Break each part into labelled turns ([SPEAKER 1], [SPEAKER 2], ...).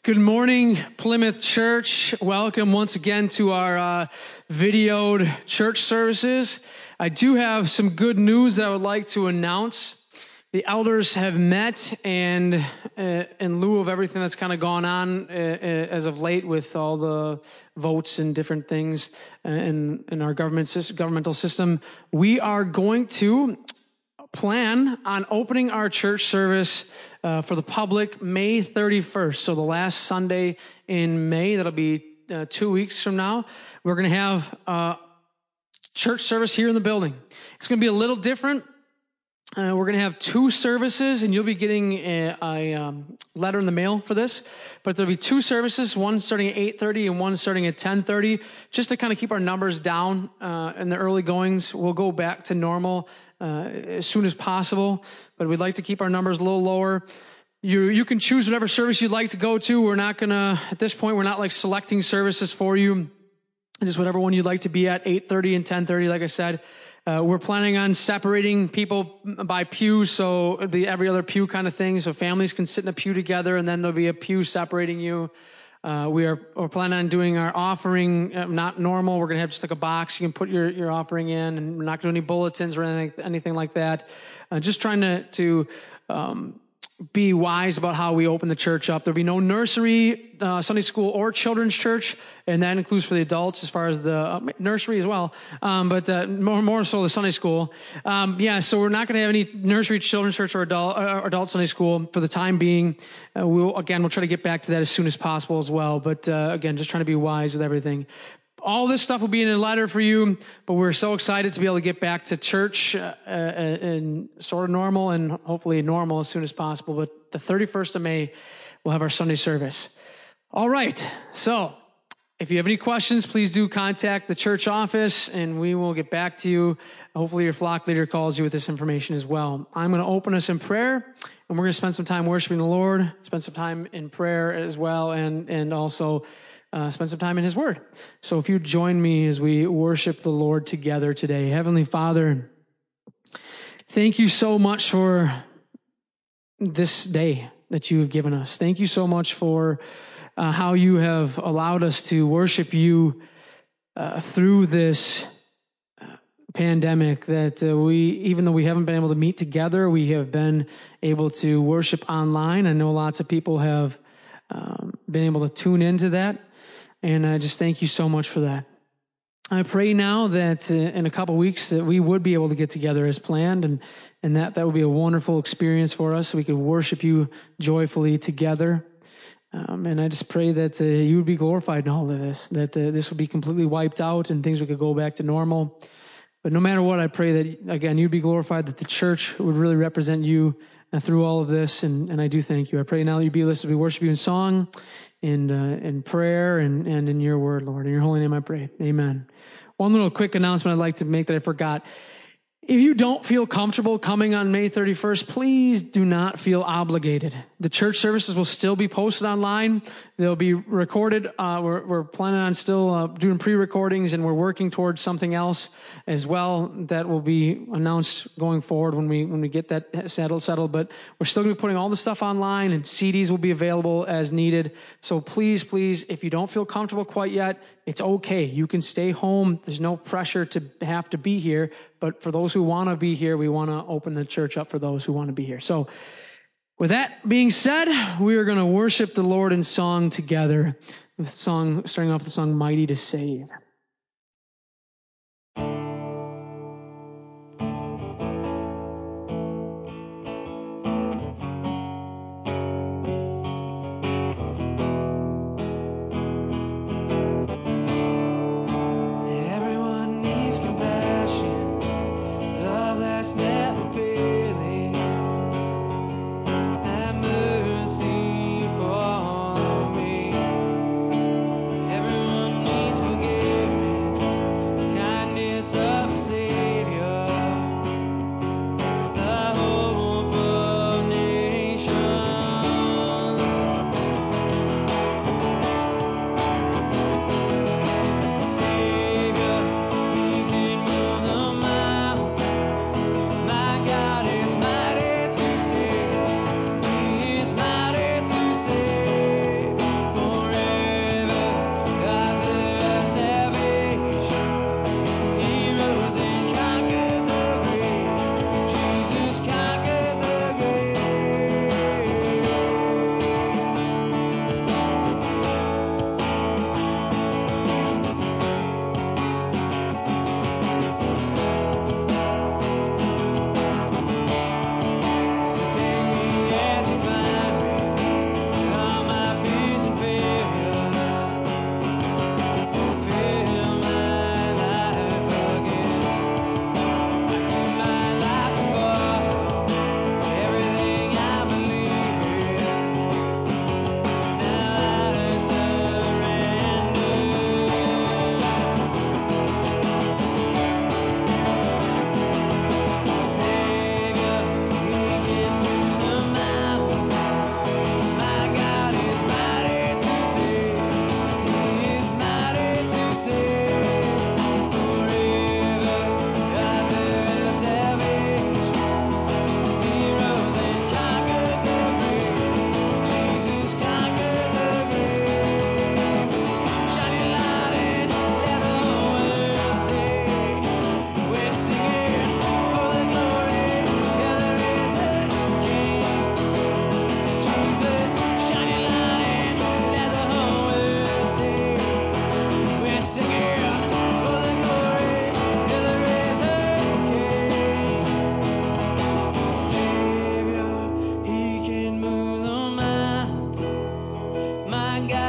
[SPEAKER 1] Good morning, Plymouth Church. Welcome once again to our videoed church services. I do have some good news that I would like to announce. The elders have met, and in lieu of everything that's kind of gone on as of late with all the votes and different things in our governmental system, we are going to plan on opening our church service for the public May 31st. So the last Sunday in May, that'll be 2 weeks from now. We're going to have church service here in the building. It's going to be a little different. We're going to have 2 services, and you'll be getting a letter in the mail for this. But there'll be 2 services, one starting at 8:30 and one starting at 10:30, just to kind of keep our numbers down in the early goings. We'll go back to normal as soon as possible, but we'd like to keep our numbers a little lower. You can choose whatever service you'd like to go to. We're not going to, at this point, we're not like selecting services for you. Just whatever one you'd like to be at, 8:30 and 10:30, like I said. We're planning on separating people by pews, so it'll be every other pew kind of thing, so families can sit in a pew together, and then there'll be a pew separating you. We're planning on doing our offering not normal. We're going to have just like a box you can put your offering in, and we're not going to do any bulletins or anything like that. Just trying to be wise about how we open the church up. There'll be no nursery, Sunday school, or children's church, and that includes for the adults as far as the nursery as well, but more so the Sunday school. So we're not going to have any nursery, children's church, or adult Sunday school for the time being. We'll try to get back to that as soon as possible as well, but again, just trying to be wise with everything. All this stuff will be in a letter for you, but we're so excited to be able to get back to church and sort of normal and hopefully normal as soon as possible. But the 31st of May, we'll have our Sunday service. All right. So if you have any questions, please do contact the church office and we will get back to you. Hopefully your flock leader calls you with this information as well. I'm going to open us in prayer, and we're going to spend some time worshiping the Lord, spend some time in prayer as well, and also spend some time in His Word. So if you join me as we worship the Lord together today. Heavenly Father, thank you so much for this day that you have given us. Thank you so much for how you have allowed us to worship you through this pandemic, that even though we haven't been able to meet together, we have been able to worship online. I know lots of people have been able to tune into that. And I just thank you so much for that. I pray now that in a couple weeks that we would be able to get together as planned, and that would be a wonderful experience for us, so we could worship you joyfully together. And I just pray that you would be glorified in all of this, that this would be completely wiped out and things would go back to normal. But no matter what, I pray that, again, you'd be glorified, that the church would really represent you through all of this. And I do thank you. I pray now that you'd be listening. We worship you in song, in prayer, and in your word, Lord. In your holy name I pray. Amen. One little quick announcement I'd like to make that I forgot. If you don't feel comfortable coming on May 31st, please do not feel obligated. The church services will still be posted online. They'll be recorded. We're planning on still doing pre-recordings, and we're working towards something else as well that will be announced going forward when we get that settled. But we're still going to be putting all the stuff online, and CDs will be available as needed. So please, if you don't feel comfortable quite yet, it's okay. You can stay home. There's no pressure to have to be here. But for those who want to be here, we want to open the church up for those who want to be here. So with that being said, we are going to worship the Lord in song together. Starting off with the song Mighty to Save.
[SPEAKER 2] Everyone needs forgiveness.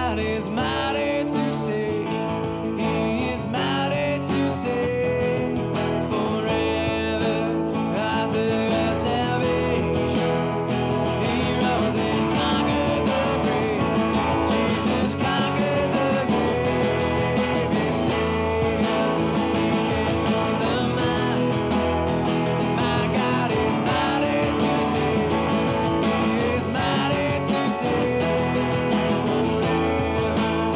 [SPEAKER 2] God is mighty to save. He is mighty to save. Forever author of salvation. He rose and conquered the grave. Jesus conquered the grave. His Savior, He can move the mountains. My God is mighty to save. He is mighty to save. Forever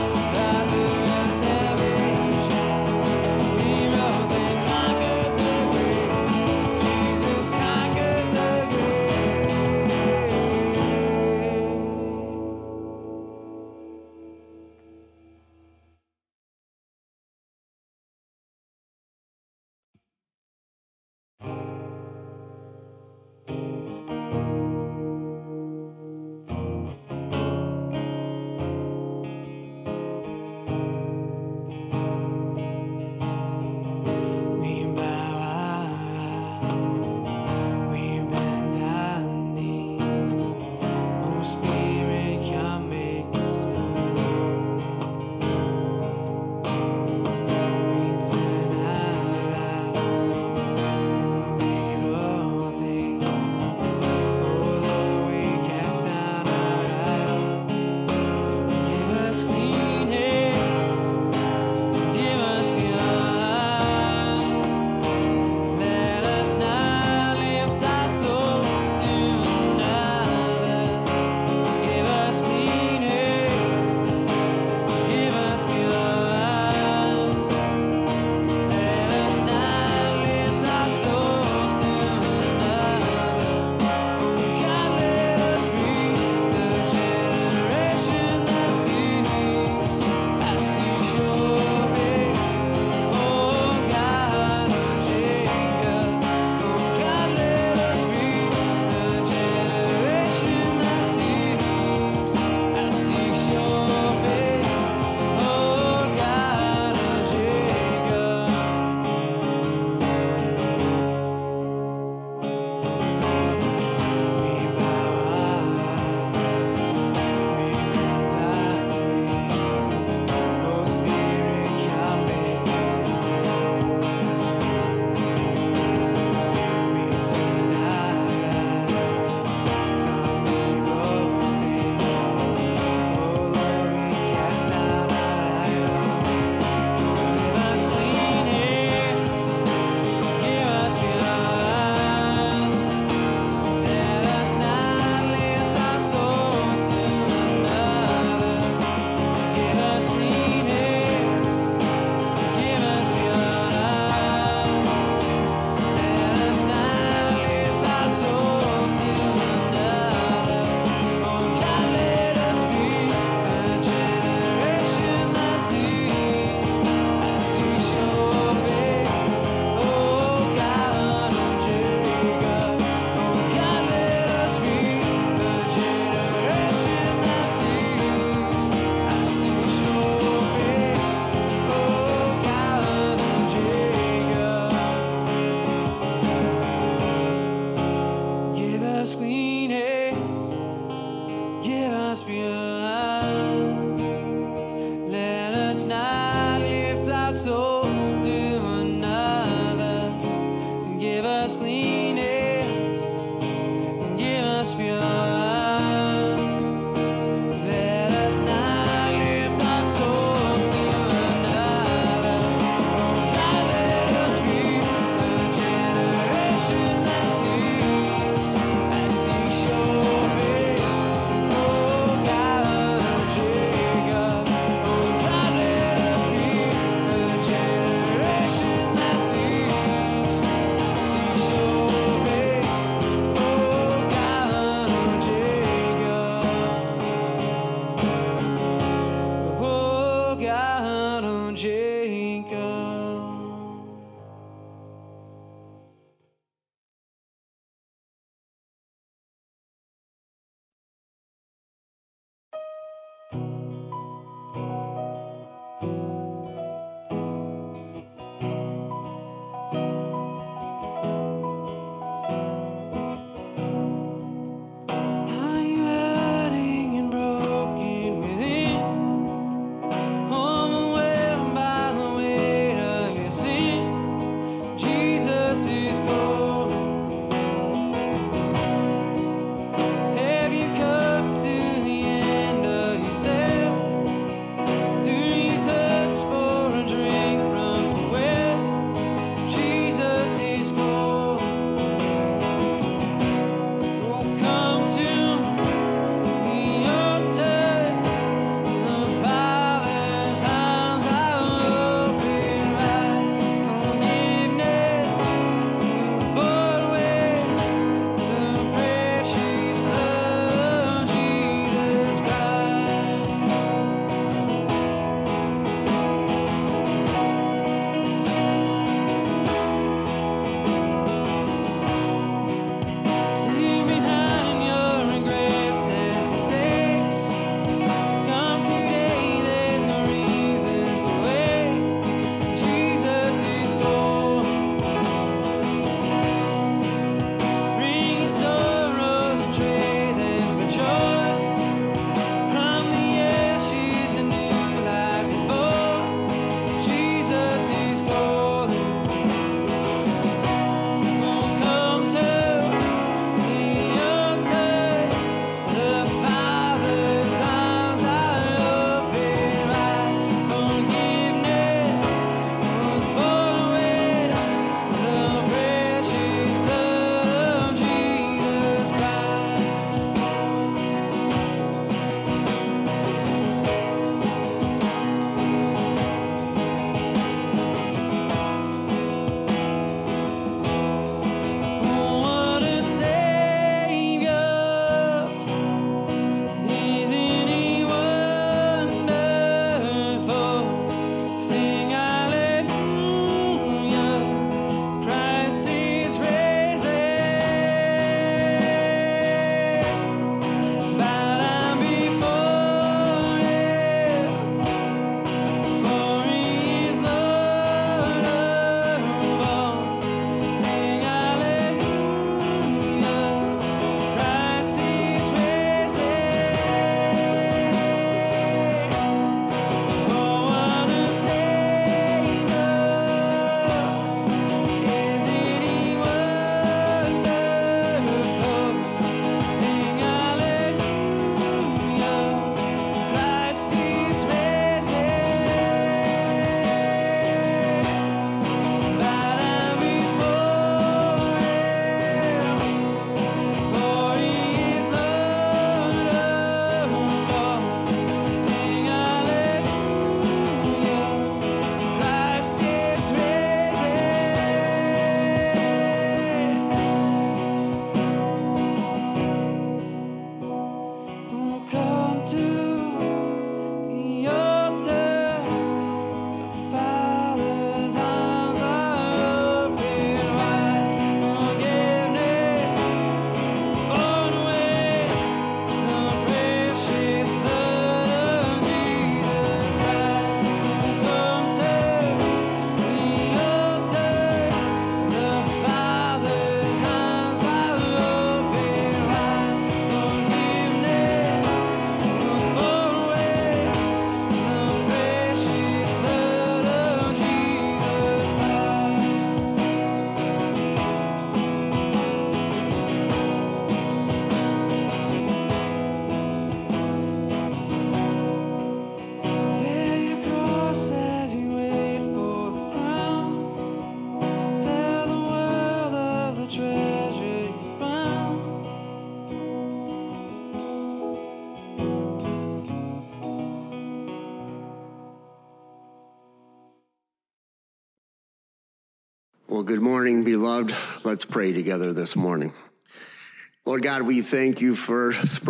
[SPEAKER 3] Well, good morning, beloved. Let's pray together this morning. Lord God, we thank you for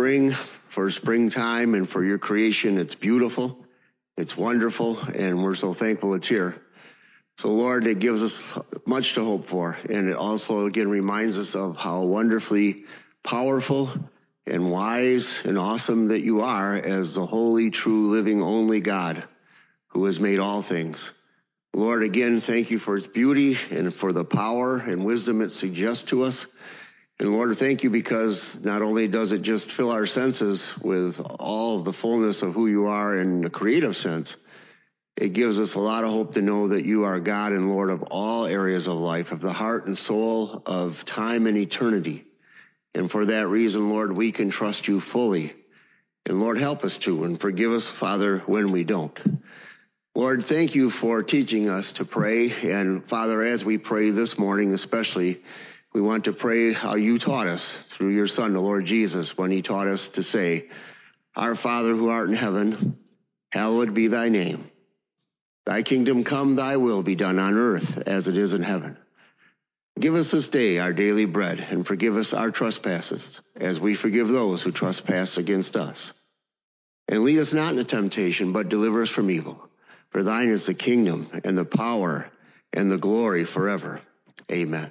[SPEAKER 3] springtime, and for your creation. It's beautiful, it's wonderful, and we're so thankful it's here. So, Lord, it gives us much to hope for, and it also, again, reminds us of how wonderfully powerful and wise and awesome that you are as the holy, true, living, only God who has made all things. Lord, again, thank you for its beauty and for the power and wisdom it suggests to us. And Lord, thank you because not only does it just fill our senses with all of the fullness of who you are in a creative sense, it gives us a lot of hope to know that you are God and Lord of all areas of life, of the heart and soul, of time and eternity. And for that reason, Lord, we can trust you fully. And Lord, help us to, and forgive us, Father, when we don't. Lord, thank you for teaching us to pray. And Father, as we pray this morning especially, we want to pray how you taught us through your Son, the Lord Jesus, when he taught us to say, Our Father who art in heaven, hallowed be thy name. Thy kingdom come, thy will be done on earth as it is in heaven. Give us this day our daily bread, and forgive us our trespasses, as we forgive those who trespass against us. And lead us not into temptation, but deliver us from evil. For thine is the kingdom and the power and the glory forever. Amen.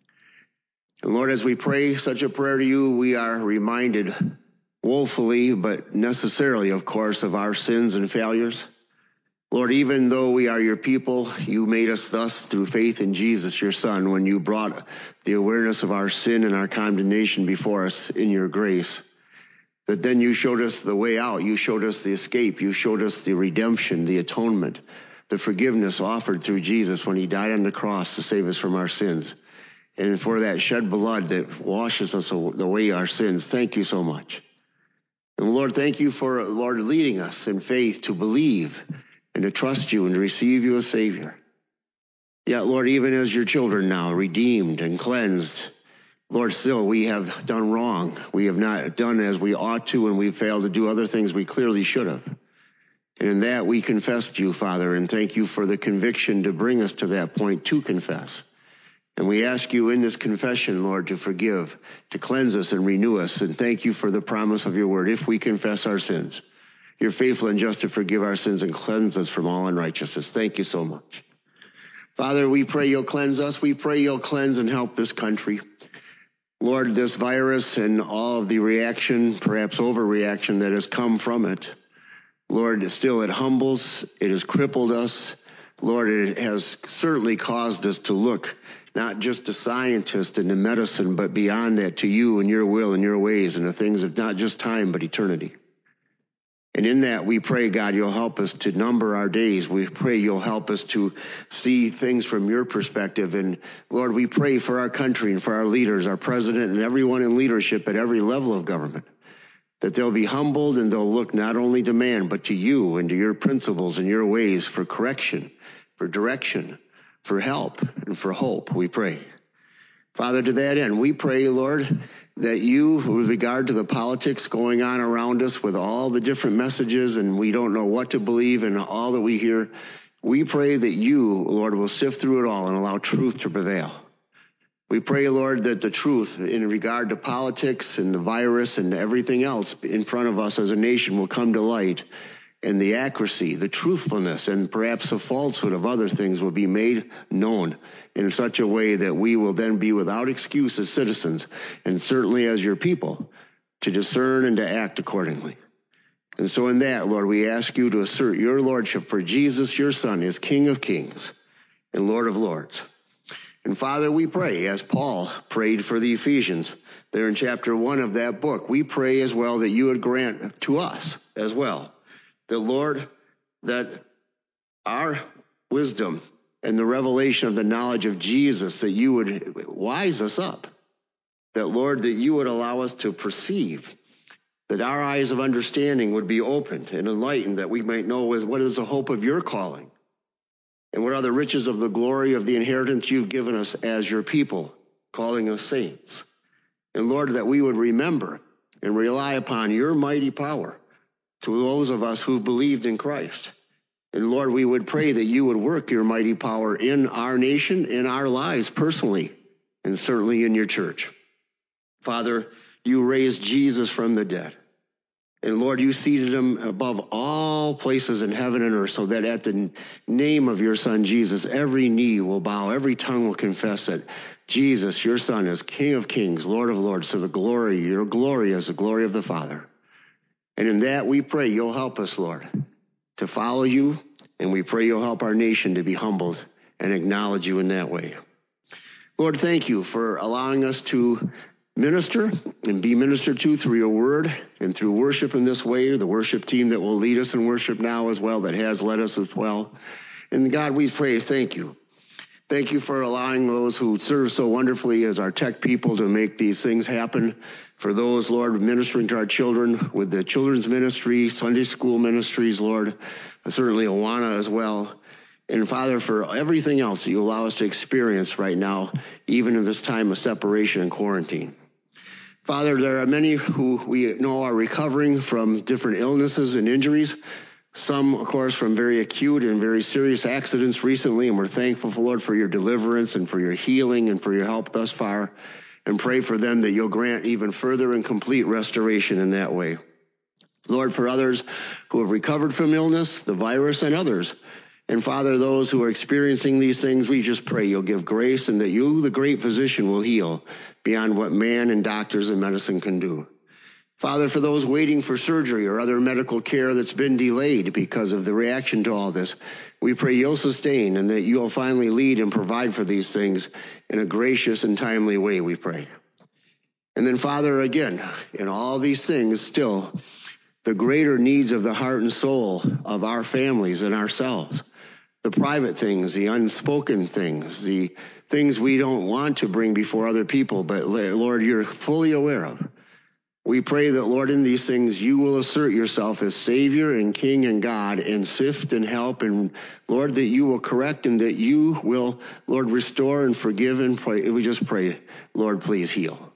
[SPEAKER 3] And Lord, as we pray such a prayer to you, we are reminded woefully, but necessarily, of course, of our sins and failures. Lord, even though we are your people, you made us thus through faith in Jesus, your Son, when you brought the awareness of our sin and our condemnation before us in your grace. But then you showed us the way out. You showed us the escape. You showed us the redemption, the atonement, the forgiveness offered through Jesus when he died on the cross to save us from our sins. And for that shed blood that washes us away our sins, thank you so much. And Lord, thank you for, Lord, leading us in faith to believe and to trust you and to receive you as Savior. Yet, Lord, even as your children now, redeemed and cleansed, Lord, still we have done wrong. We have not done as we ought to, and we've failed to do other things we clearly should have. And in that we confess to you, Father, and thank you for the conviction to bring us to that point to confess. And we ask you in this confession, Lord, to forgive, to cleanse us and renew us. And thank you for the promise of your word. If we confess our sins, you're faithful and just to forgive our sins and cleanse us from all unrighteousness. Thank you so much. Father, we pray you'll cleanse us. We pray you'll cleanse and help this country. Lord, this virus and all of the reaction, perhaps overreaction that has come from it, Lord, still it humbles, it has crippled us. Lord, it has certainly caused us to look not just to scientists and to medicine, but beyond that to you and your will and your ways and the things of not just time, but eternity. And in that, we pray, God, you'll help us to number our days. We pray you'll help us to see things from your perspective. And Lord, we pray for our country and for our leaders, our president and everyone in leadership at every level of government, that they'll be humbled and they'll look not only to man, but to you and to your principles and your ways for correction, for direction, for help, and for hope, we pray. Father, to that end, we pray, Lord, that you, with regard to the politics going on around us with all the different messages and we don't know what to believe and all that we hear, we pray that you, Lord, will sift through it all and allow truth to prevail. We pray, Lord, that the truth in regard to politics and the virus and everything else in front of us as a nation will come to light, and the accuracy, the truthfulness, and perhaps the falsehood of other things will be made known in such a way that we will then be without excuse as citizens, and certainly as your people, to discern and to act accordingly. And so in that, Lord, we ask you to assert your lordship for Jesus, your Son, is King of kings and Lord of lords. And Father, we pray, as Paul prayed for the Ephesians, there in chapter 1 of that book, we pray as well that you would grant to us as well, that, Lord, that our wisdom and the revelation of the knowledge of Jesus, that you would wise us up, that, Lord, that you would allow us to perceive, that our eyes of understanding would be opened and enlightened, that we might know what is the hope of your calling and what are the riches of the glory of the inheritance you've given us as your people, calling us saints. And, Lord, that we would remember and rely upon your mighty power to those of us who've believed in Christ, And Lord, we would pray that you would work your mighty power in our nation, in our lives personally, and certainly in your church. Father, you raised Jesus from the dead. And Lord, you seated him above all places in heaven and earth, so that at the name of your Son, Jesus, every knee will bow, every tongue will confess that Jesus, your Son, is King of kings, Lord of lords, to the glory, your glory is the glory of the Father. And in that we pray you'll help us, Lord, to follow you, and we pray you'll help our nation to be humbled and acknowledge you in that way. Lord, thank you for allowing us to minister and be ministered to through your word and through worship in this way, the worship team that will lead us in worship now as well, that has led us as well. And God, we pray, thank you. Thank you for allowing those who serve so wonderfully as our tech people to make these things happen. For those, Lord, ministering to our children with the children's ministry, Sunday school ministries, Lord, certainly Awana as well. And Father, for everything else that you allow us to experience right now, even in this time of separation and quarantine. Father, there are many who we know are recovering from different illnesses and injuries. Some, of course, from very acute and very serious accidents recently, and we're thankful, Lord, for your deliverance and for your healing and for your help thus far, and pray for them that you'll grant even further and complete restoration in that way. Lord, for others who have recovered from illness, the virus, and others, and Father, those who are experiencing these things, we just pray you'll give grace and that you, the great physician, will heal beyond what man and doctors and medicine can do. Father, for those waiting for surgery or other medical care that's been delayed because of the reaction to all this, we pray you'll sustain and that you'll finally lead and provide for these things in a gracious and timely way, we pray. And then, Father, again, in all these things, still, the greater needs of the heart and soul of our families and ourselves, the private things, the unspoken things, the things we don't want to bring before other people, but Lord, you're fully aware of. We pray that, Lord, in these things, you will assert yourself as Savior and King and God and sift and help. And, Lord, that you will correct and that you will, Lord, restore and forgive and pray. We just pray, Lord, please heal.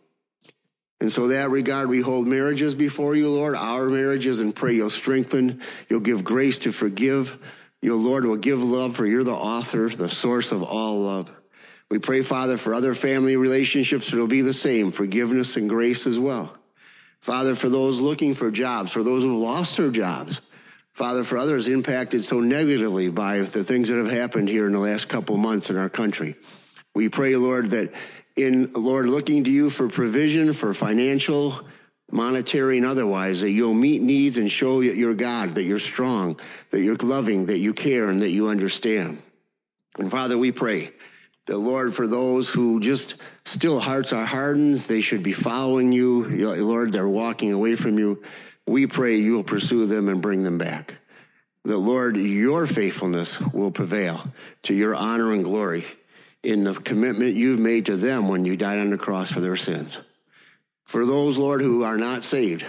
[SPEAKER 3] And so in that regard, we hold marriages before you, Lord, our marriages, and pray you'll strengthen, you'll give grace to forgive. Your Lord will give love, for you're the author, the source of all love. We pray, Father, for other family relationships, it'll be the same, forgiveness and grace as well. Father, for those looking for jobs, for those who lost their jobs, Father, for others impacted so negatively by the things that have happened here in the last couple months in our country. We pray, Lord, that in, Lord, looking to you for provision, for financial, monetary, and otherwise, that you'll meet needs and show that you're God, that you're strong, that you're loving, that you care, and that you understand. And Father, we pray that, Lord, for those who just still hearts are hardened, they should be following you. Lord, they're walking away from you. We pray you will pursue them and bring them back. That, Lord, your faithfulness will prevail to your honor and glory in the commitment you've made to them when you died on the cross for their sins. For those, Lord, who are not saved,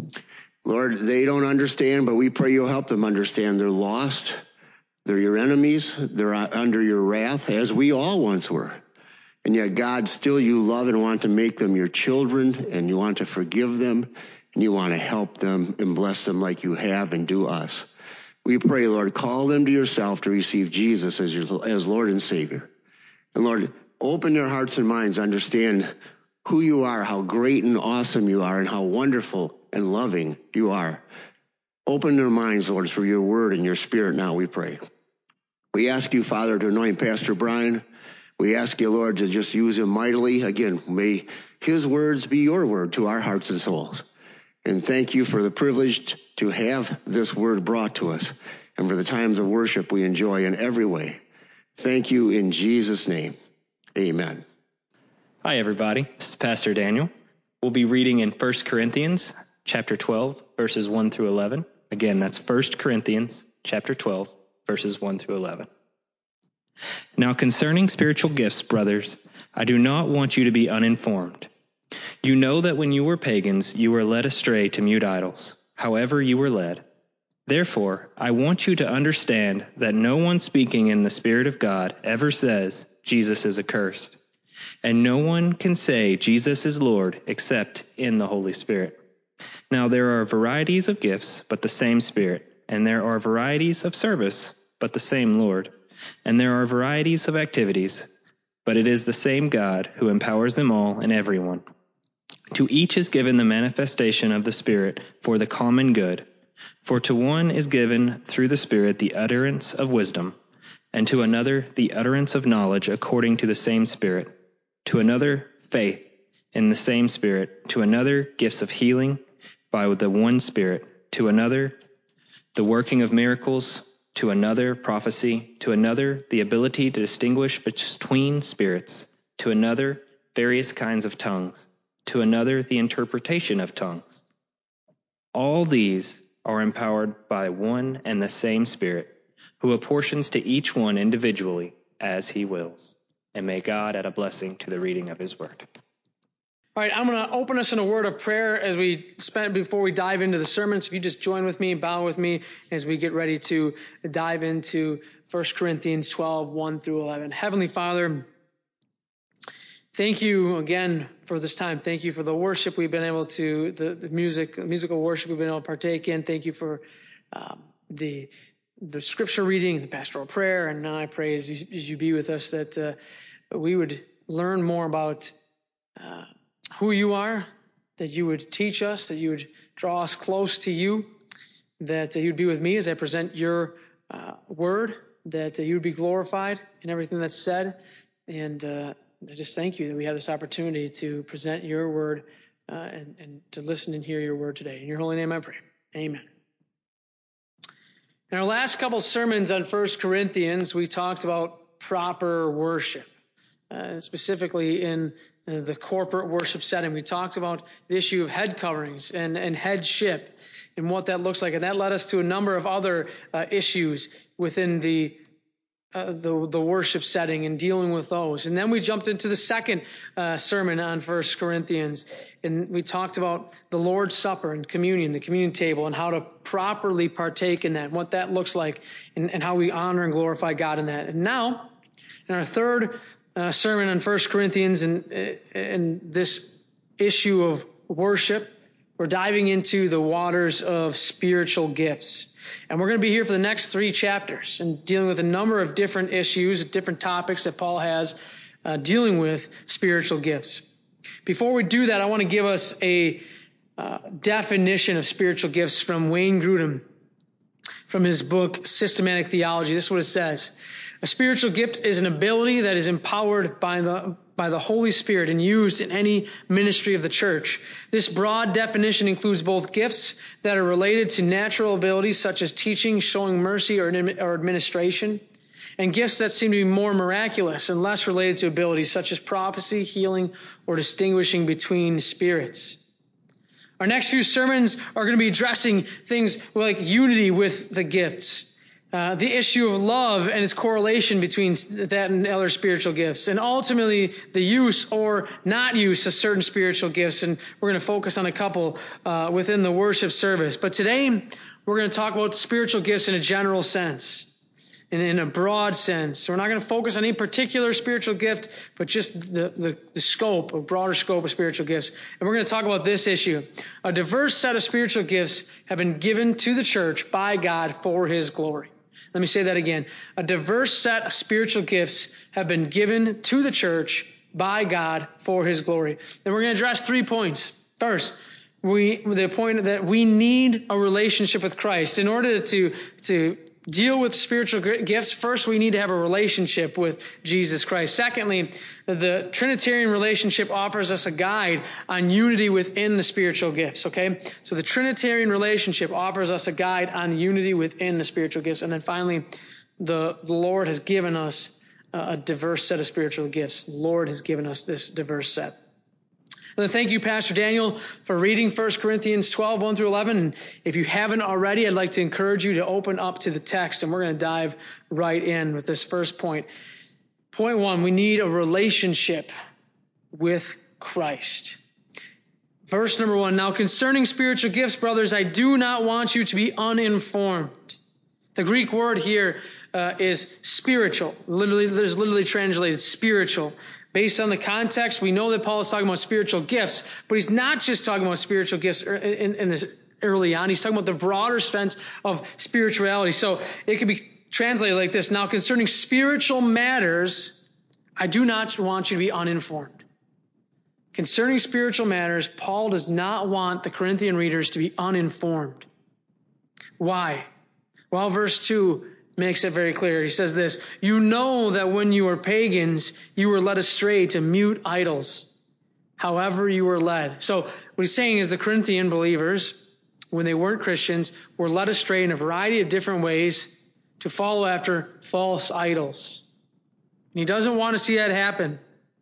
[SPEAKER 3] Lord, they don't understand, but we pray you'll help them understand. They're lost. They're your enemies. They're under your wrath, as we all once were. And yet, God, still you love and want to make them your children, and you want to forgive them, and you want to help them and bless them like you have and do us. We pray, Lord, call them to yourself to receive Jesus as Lord and Savior. And Lord, open their hearts and minds, understand who you are, how great and awesome you are, and how wonderful and loving you are. Open their minds, Lord, through your word and your spirit now, we pray. We ask you, Father, to anoint Pastor Brian. We ask you, Lord, to just use him mightily. Again, may his words be your word to our hearts and souls. And thank you for the privilege to have this word brought to us and for the times of worship we enjoy in every way. Thank you in Jesus' name. Amen.
[SPEAKER 4] Hi, everybody. This is Pastor Daniel. We'll be reading in 1 Corinthians chapter 12, verses 1 through 11. Again, that's 1 Corinthians chapter 12, verses 1 through 11. Now concerning spiritual gifts, brothers, I do not want you to be uninformed. You know that when you were pagans, you were led astray to mute idols, however you were led. Therefore, I want you to understand that no one speaking in the Spirit of God ever says Jesus is accursed. And no one can say Jesus is Lord except in the Holy Spirit. Now there are varieties of gifts, but the same Spirit. And there are varieties of service, but the same Lord. And there are varieties of activities, but it is the same God who empowers them all and everyone. To each is given the manifestation of the Spirit for the common good. For to one is given through the Spirit the utterance of wisdom, and to another the utterance of knowledge according to the same Spirit, to another faith in the same Spirit, to another gifts of healing by the one Spirit, to another the working of miracles, to another prophecy, to another the ability to distinguish between spirits, to another various kinds of tongues, to another the interpretation of tongues. All these are empowered by one and the same Spirit, who apportions to each one individually as he wills. And may God add a blessing to the reading of his word.
[SPEAKER 1] All right, I'm going to open us in a word of prayer as we spend before we dive into the sermon. So if you just join with me, bow with me as we get ready to dive into 1 Corinthians 12, 1 through 11. Heavenly Father, thank you again for this time. Thank you for the worship we've been able to, the musical worship we've been able to partake in. Thank you for the scripture reading, the pastoral prayer. And now I pray as you be with us that we would learn more about who you are, that you would teach us, that you would draw us close to you, that you would be with me as I present your word, that you would be glorified in everything that's said. And I just thank you that we have this opportunity to present your word and to listen and hear your word today. In your holy name I pray. Amen. In our last couple sermons on 1 Corinthians, we talked about proper worship. Specifically in the corporate worship setting. We talked about the issue of head coverings and headship and what that looks like. And that led us to a number of other issues within the worship setting and dealing with those. And then we jumped into the second sermon on 1 Corinthians. And we talked about the Lord's Supper and communion, the communion table, and how to properly partake in that, and what that looks like, and how we honor and glorify God in that. And now, in our third sermon on 1 Corinthians and this issue of worship, we're diving into the waters of spiritual gifts. And we're going to be here for the next 3 chapters and dealing with a number of different issues, different topics that Paul has dealing with spiritual gifts. Before we do that, I want to give us a definition of spiritual gifts from Wayne Grudem from his book, Systematic Theology. This is what it says. A spiritual gift is an ability that is empowered by the Holy Spirit and used in any ministry of the church. This broad definition includes both gifts that are related to natural abilities such as teaching, showing mercy, or administration, and gifts that seem to be more miraculous and less related to abilities such as prophecy, healing, or distinguishing between spirits. Our next few sermons are going to be addressing things like unity with the gifts, the issue of love and its correlation between that and other spiritual gifts, and ultimately the use or not use of certain spiritual gifts. And we're going to focus on a couple within the worship service. But today we're going to talk about spiritual gifts in a general sense, and in a broad sense. So we're not going to focus on any particular spiritual gift, but just the scope, a broader scope of spiritual gifts. And we're going to talk about this issue. A diverse set of spiritual gifts have been given to the church by God for his glory. Let me say that again. A diverse set of spiritual gifts have been given to the church by God for his glory. And we're going to address 3 points. First, the point that we need a relationship with Christ. In order to deal with spiritual gifts, first we need to have a relationship with Jesus Christ. Secondly, the Trinitarian relationship offers us a guide on unity within the spiritual gifts, okay? So the Trinitarian relationship offers us a guide on unity within the spiritual gifts. And then finally, the Lord has given us a diverse set of spiritual gifts. The Lord has given us this diverse set. And thank you, Pastor Daniel, for reading 1 Corinthians 12, 1 through 11. And if you haven't already, I'd like to encourage you to open up to the text, and we're going to dive right in with this first point. Point 1, we need a relationship with Christ. Verse number 1, now concerning spiritual gifts, brothers, I do not want you to be uninformed. The Greek word here is spiritual. There's literally translated spiritual. Based on the context, we know that Paul is talking about spiritual gifts, but he's not just talking about spiritual gifts in this early on. He's talking about the broader sense of spirituality. So it could be translated like this: now concerning spiritual matters, I do not want you to be uninformed. Concerning spiritual matters, Paul does not want the Corinthian readers to be uninformed. Why? Well, verse 2 makes it very clear. He says this: you know that when you were pagans, you were led astray to mute idols, however you were led. So what he's saying is the Corinthian believers, when they weren't Christians, were led astray in a variety of different ways to follow after false idols. And he doesn't want to see that happen.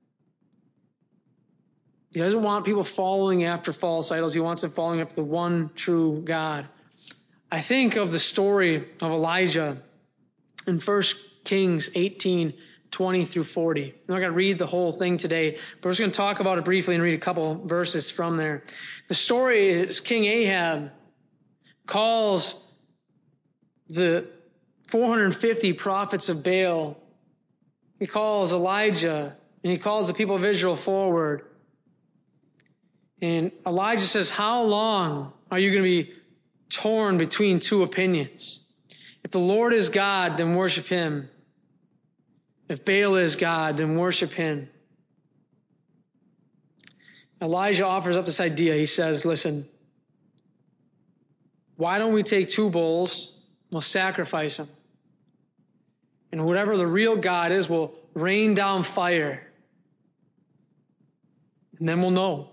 [SPEAKER 1] He doesn't want people following after false idols. He wants them following after the one true God. I think of the story of Elijah in 1 Kings 18, 20 through 40. I'm not going to read the whole thing today, but we're just going to talk about it briefly and read a couple verses from there. The story is King Ahab calls the 450 prophets of Baal. He calls Elijah, and he calls the people of Israel forward. And Elijah says, how long are you going to be torn between two opinions? If the Lord is God, then worship him. If Baal is God, then worship him. Elijah offers up this idea. He says, listen, why don't we take two bulls, we'll sacrifice them, and whatever the real God is, we'll rain down fire, and then we'll know.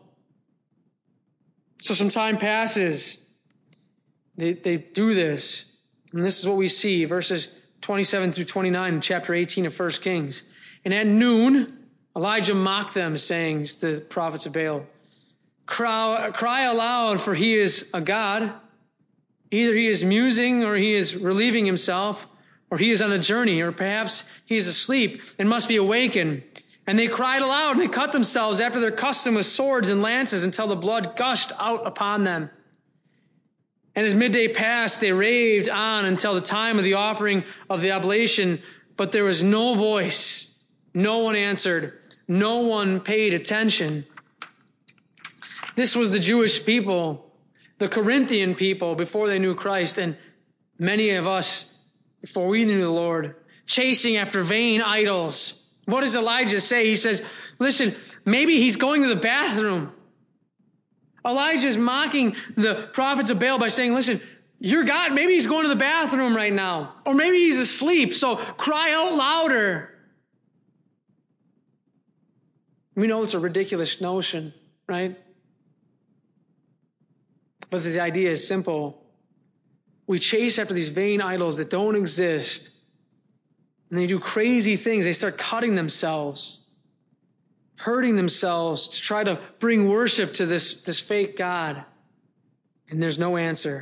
[SPEAKER 1] So some time passes. They do this. And this is what we see, verses 27 through 29 in chapter 18 of 1 Kings. And at noon, Elijah mocked them, saying to the prophets of Baal, cry aloud, for he is a god. Either he is musing, or he is relieving himself, or he is on a journey, or perhaps he is asleep and must be awakened. And they cried aloud, and they cut themselves after their custom with swords and lances until the blood gushed out upon them. And as midday passed, they raved on until the time of the offering of the oblation, but there was no voice. No one answered. No one paid attention. This was the Jewish people, the Corinthian people, before they knew Christ, and many of us before we knew the Lord, chasing after vain idols. What does Elijah say? He says, listen, maybe he's going to the bathroom. Elijah is mocking the prophets of Baal by saying, listen, your God, maybe he's going to the bathroom right now. Or maybe he's asleep, so cry out louder. We know it's a ridiculous notion, right? But the idea is simple. We chase after these vain idols that don't exist. And they do crazy things. They start cutting themselves, hurting themselves to try to bring worship to this fake God. And there's no answer.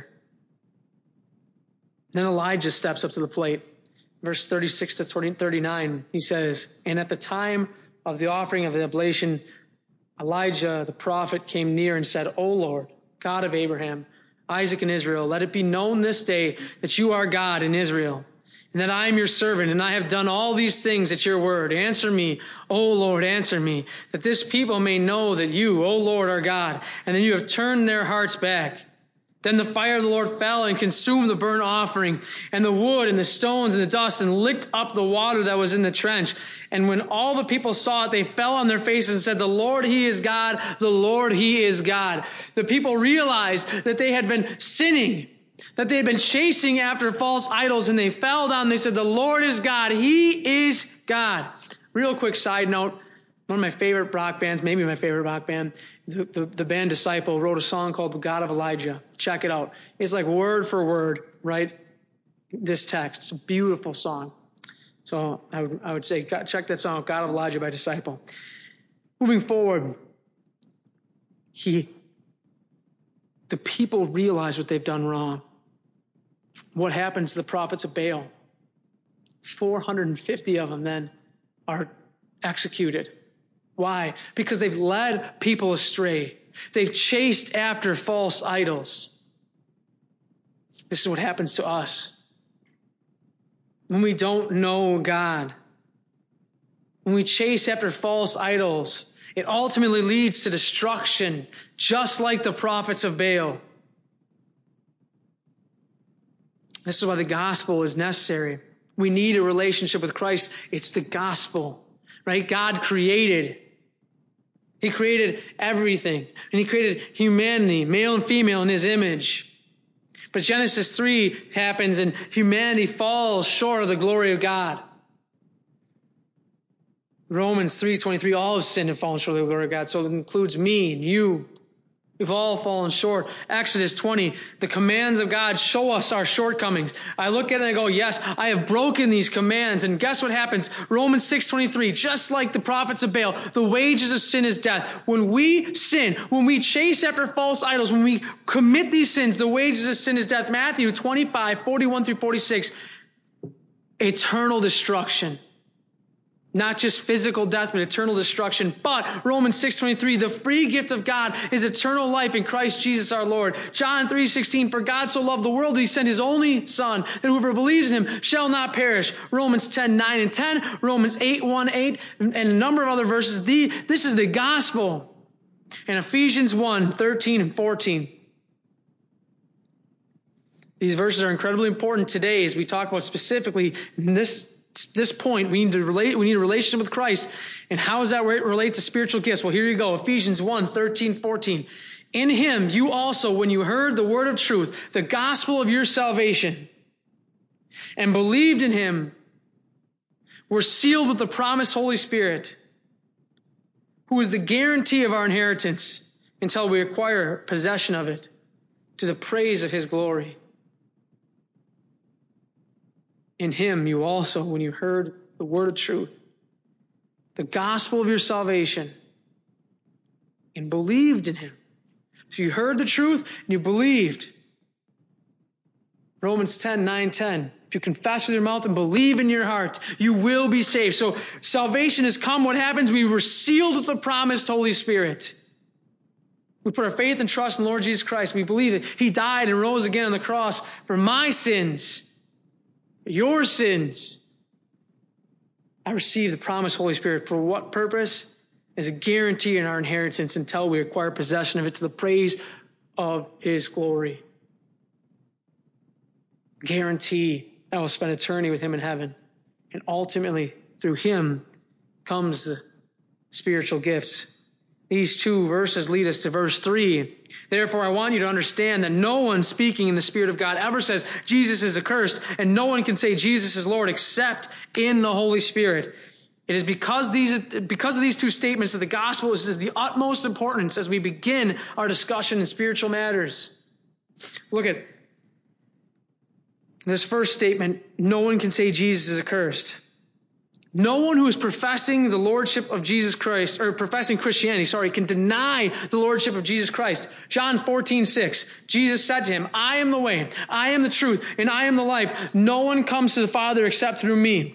[SPEAKER 1] Then Elijah steps up to the plate. Verse 36 to 39, he says, and at the time of the offering of the oblation, Elijah the prophet came near and said, O Lord, God of Abraham, Isaac, and Israel, let it be known this day that you are God in Israel, and that I am your servant, and I have done all these things at your word. Answer me, O Lord, answer me, that this people may know that you, O Lord, are God, and that you have turned their hearts back. Then the fire of the Lord fell and consumed the burnt offering and the wood and the stones and the dust and licked up the water that was in the trench. And when all the people saw it, they fell on their faces and said, the Lord, he is God. The Lord, he is God. The people realized that they had been sinning, that they had been chasing after false idols, and they fell down. They said, the Lord is God. He is God. Real quick side note. One of my favorite rock bands, maybe my favorite rock band, the band Disciple, wrote a song called The God of Elijah. Check it out. It's like word for word, right? This text. It's a beautiful song. So I would say check that song out, God of Elijah by Disciple. Moving forward, the people realize what they've done wrong. What happens to the prophets of Baal? 450 of them then are executed. Why? Because they've led people astray. They've chased after false idols. This is what happens to us. When we don't know God, when we chase after false idols, it ultimately leads to destruction, just like the prophets of Baal. This is why the gospel is necessary. we need a relationship with Christ. It's the gospel, right? God created. He created everything. And he created humanity, male and female, in his image. But Genesis 3 happens and humanity falls short of the glory of God. Romans 3:23, all have sinned and fallen short of the glory of God. So it includes me and you. We've all fallen short. Exodus 20, the commands of God show us our shortcomings. I look at it and I go, yes, I have broken these commands. And guess what happens? Romans 6:23, just like the prophets of Baal, the wages of sin is death. When we sin, when we chase after false idols, when we commit these sins, the wages of sin is death. Matthew 25:41 through 46, eternal destruction. Not just physical death, but eternal destruction. But Romans 6:23, the free gift of God is eternal life in Christ Jesus our Lord. John 3:16, for God so loved the world that he sent his only Son, that whoever believes in him shall not perish. Romans 10:9 and 10, Romans 8:1-8, and a number of other verses. This is the gospel. And Ephesians 1:13 and 14. These verses are incredibly important today as we talk about specifically this point. We need a relationship with Christ. And how does that relate to spiritual gifts? Well, here you go. Ephesians 1:13-14. In him you also, when you heard the word of truth, the gospel of your salvation, and believed in him, were sealed with the promised Holy Spirit, who is the guarantee of our inheritance until we acquire possession of it, to the praise of his glory. In him you also, when you heard the word of truth, the gospel of your salvation, and believed in him. So you heard the truth and you believed. Romans 10:9-10. If you confess with your mouth and believe in your heart, you will be saved. So salvation has come. What happens? We were sealed with the promised Holy Spirit. We put our faith and trust in the Lord Jesus Christ. We believe that he died and rose again on the cross for my sins, your sins. I receive the promised Holy Spirit. For what purpose? As a guarantee in our inheritance until we acquire possession of it, to the praise of his glory. Guarantee that we'll spend eternity with him in heaven. And ultimately, through him comes the spiritual gifts. These two verses lead us to verse 3. Therefore, I want you to understand that no one speaking in the Spirit of God ever says Jesus is accursed, and no one can say Jesus is Lord except in the Holy Spirit. It is because of these two statements that the gospel is of the utmost importance as we begin our discussion in spiritual matters. Look at this first statement. No one can say Jesus is accursed. No one who is professing the lordship of Jesus Christ, or professing Christianity, can deny the lordship of Jesus Christ. John 14:6, Jesus said to him, I am the way, I am the truth, and I am the life. No one comes to the Father except through me.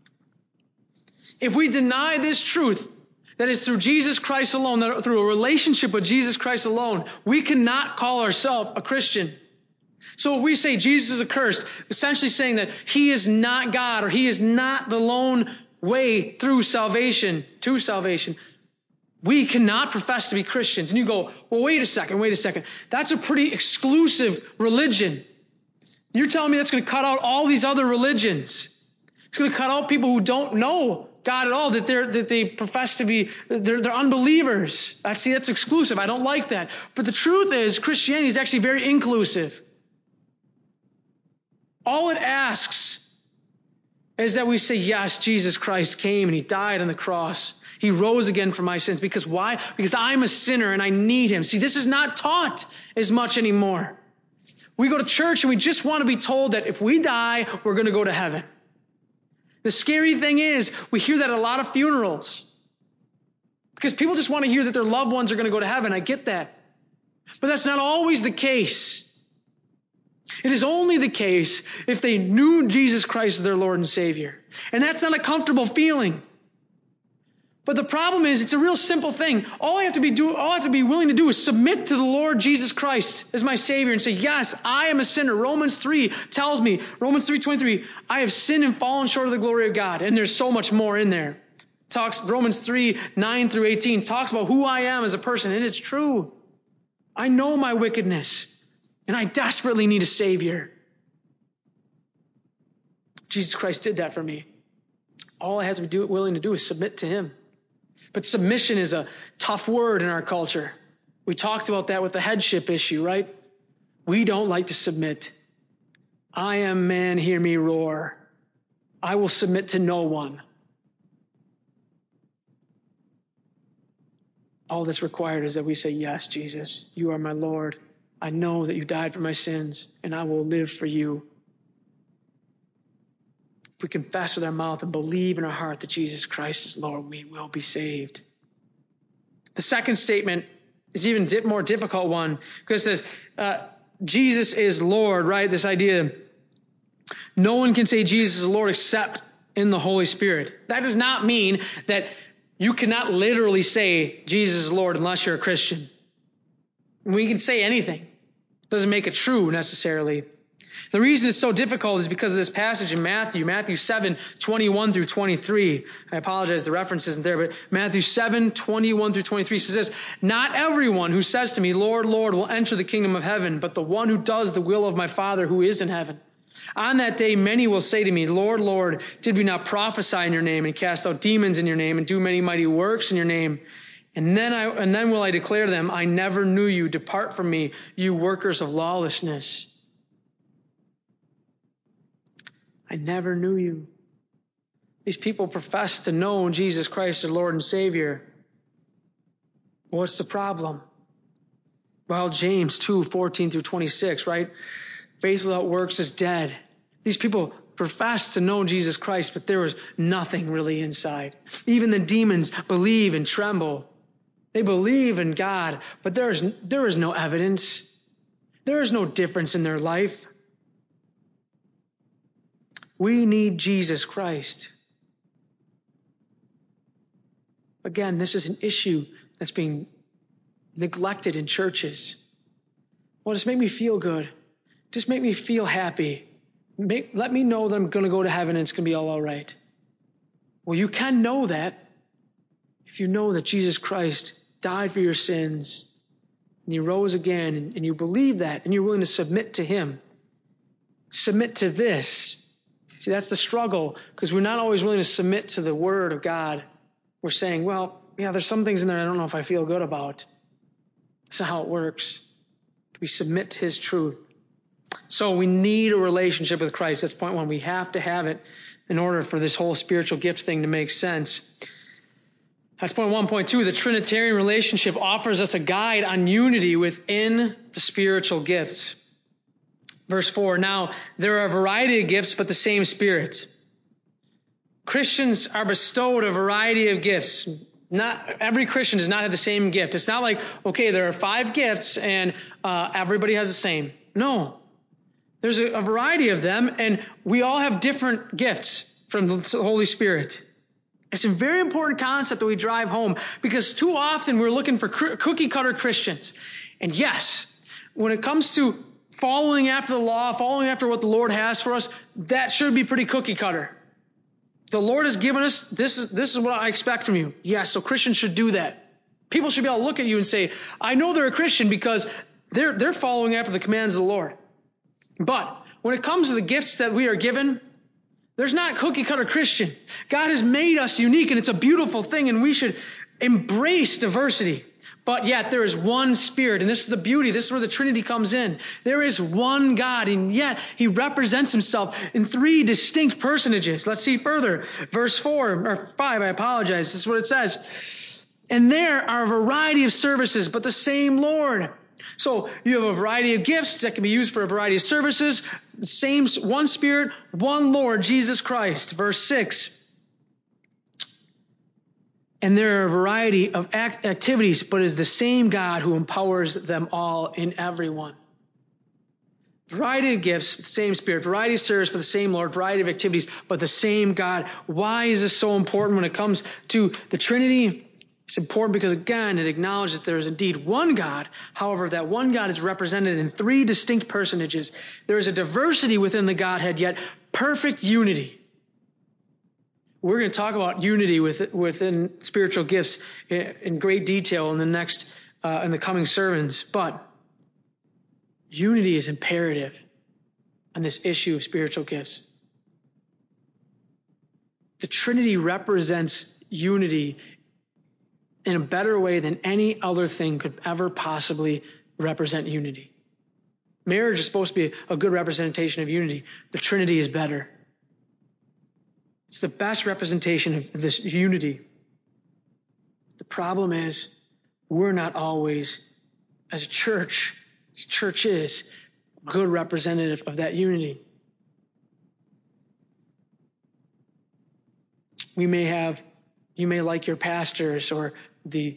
[SPEAKER 1] If we deny this truth, that is through Jesus Christ alone, that through a relationship with Jesus Christ alone, we cannot call ourselves a Christian. So if we say Jesus is accursed, essentially saying that he is not God, or he is not the lone way through salvation, to salvation, we cannot profess to be Christians. And you go, well, wait a second. That's a pretty exclusive religion. You're telling me that's going to cut out all these other religions. It's going to cut out people who don't know God at all, that they profess to be, they're unbelievers. That's exclusive. I don't like that. But the truth is, Christianity is actually very inclusive. All it asks is that we say, yes, Jesus Christ came and he died on the cross. He rose again for my sins. Because why? Because I'm a sinner and I need him. See, this is not taught as much anymore. We go to church and we just want to be told that if we die, we're going to go to heaven. The scary thing is, we hear that at a lot of funerals. Because people just want to hear that their loved ones are going to go to heaven. I get that. But that's not always the case. It is only the case if they knew Jesus Christ as their Lord and Savior. And that's not a comfortable feeling. But the problem is, it's a real simple thing. All I have to be willing to do is submit to the Lord Jesus Christ as my Savior and say, yes, I am a sinner. Romans 3 tells me, Romans 3:23, I have sinned and fallen short of the glory of God. And there's so much more in there. Romans 3:9-18 talks about who I am as a person. And it's true. I know my wickedness. And I desperately need a Savior. Jesus Christ did that for me. All I have to be willing to do is submit to him. But submission is a tough word in our culture. We talked about that with the headship issue, right? We don't like to submit. I am man, hear me roar. I will submit to no one. All that's required is that we say, yes, Jesus, you are my Lord. I know that you died for my sins, and I will live for you. If we confess with our mouth and believe in our heart that Jesus Christ is Lord, we will be saved. The second statement is even more difficult one, because it says, Jesus is Lord, right? This idea, no one can say Jesus is Lord except in the Holy Spirit. That does not mean that you cannot literally say Jesus is Lord unless you're a Christian. We can say anything. It doesn't make it true necessarily. The reason it's so difficult is because of this passage in Matthew 7, 21 through 23. I apologize, the reference isn't there, but Matthew 7, 21 through 23 says this, not everyone who says to me, Lord, Lord, will enter the kingdom of heaven, but the one who does the will of my Father who is in heaven. On that day, many will say to me, Lord, Lord, did we not prophesy in your name and cast out demons in your name and do many mighty works in your name? And then will I declare to them, I never knew you. Depart from me, you workers of lawlessness. I never knew you. These people profess to know Jesus Christ, their Lord and Savior. What's the problem? Well, James 2, 14 through 26, right? Faith without works is dead. These people profess to know Jesus Christ, but there was nothing really inside. Even the demons believe and tremble. They believe in God, but there is no evidence. There is no difference in their life. We need Jesus Christ. Again, this is an issue that's being neglected in churches. Well, just make me feel good. Just make me feel happy. Let me know that I'm going to go to heaven and it's going to be all right. Well, you can know that if you know that Jesus Christ died for your sins and he rose again, and you believe that and you're willing to submit to him. Submit to this. See, that's the struggle, because we're not always willing to submit to the word of God. We're saying, well, yeah, there's some things in there I don't know if I feel good about. That's not how it works. We submit to his truth. So we need a relationship with Christ. That's point one. We have to have it in order for this whole spiritual gift thing to make sense. That's point one. Point two, the Trinitarian relationship offers us a guide on unity within the spiritual gifts. Verse 4, now there are a variety of gifts, but the same Spirit. Christians are bestowed a variety of gifts. Not every Christian does not have the same gift. It's not like, okay, there are 5 gifts and everybody has the same. No. There's a variety of them, and we all have different gifts from the Holy Spirit. It's a very important concept that we drive home, because too often we're looking for cookie-cutter Christians. And yes, when it comes to following after the law, following after what the Lord has for us, that should be pretty cookie-cutter. The Lord has given us, this is what I expect from you. Yes, so Christians should do that. People should be able to look at you and say, I know they're a Christian because they're following after the commands of the Lord. But when it comes to the gifts that we are given, there's not cookie-cutter Christian. God has made us unique, and it's a beautiful thing, and we should embrace diversity. But yet there is one Spirit, and this is the beauty. This is where the Trinity comes in. There is one God, and yet he represents himself in 3 distinct personages. Let's see further. Verse 4 or 5, I apologize. This is what it says. And there are a variety of services, but the same Lord. So you have a variety of gifts that can be used for a variety of services. The same one Spirit, one Lord, Jesus Christ. Verse 6. And there are a variety of activities, but it is the same God who empowers them all in everyone. Variety of gifts, the same Spirit. Variety of service, but the same Lord. Variety of activities, but the same God. Why is this so important when it comes to the Trinity? It's important because, again, it acknowledges that there is indeed one God. However, that one God is represented in 3 distinct personages. There is a diversity within the Godhead, yet perfect unity. We're going to talk about unity within spiritual gifts in great detail in the coming sermons. But unity is imperative on this issue of spiritual gifts. Trinity represents unity in a better way than any other thing could ever possibly represent unity. Marriage is supposed to be a good representation of unity. The Trinity is better. It's the best representation of this unity. The problem is, we're not always, as a church is, good representative of that unity. You may like your pastors or the